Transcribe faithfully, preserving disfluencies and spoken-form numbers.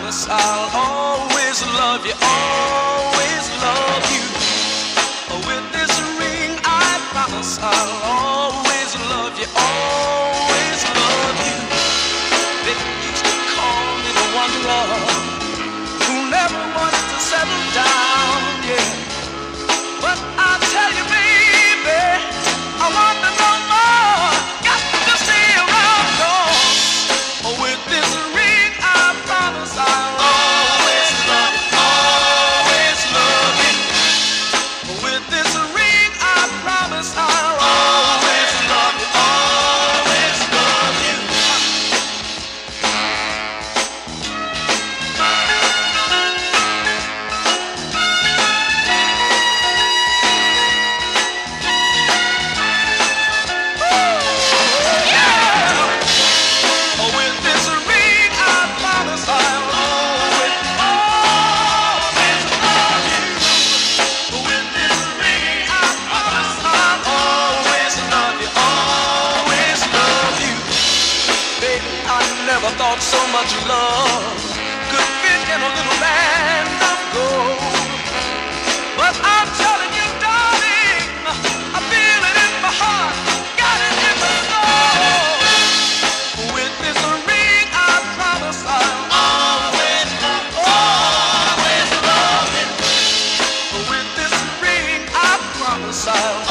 promise I'll always love you, always love you. With this ring, I promise I'll always love you, always love you. They used to call me the wanderer who never wanted to settle down, yeah. But I tell you, baby, I want to know more. Got to stay around, 'cause with this ring, I promise I'll always love you, always love you. With this ring, I promise I'll always love you, always love you. Never thought so much love could fit in a little band of gold. But I'm telling you, darling, I feel it in my heart, got it in my soul. With this ring, I promise I'll always love, always love you. With this ring, I promise I'll